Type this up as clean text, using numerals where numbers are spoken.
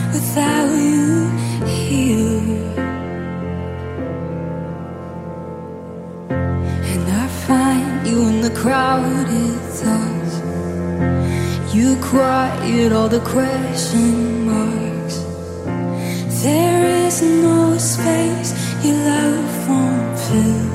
without you here. And I find you in the crowded thoughts. You quiet all the question marks. There is no space your love won't fill.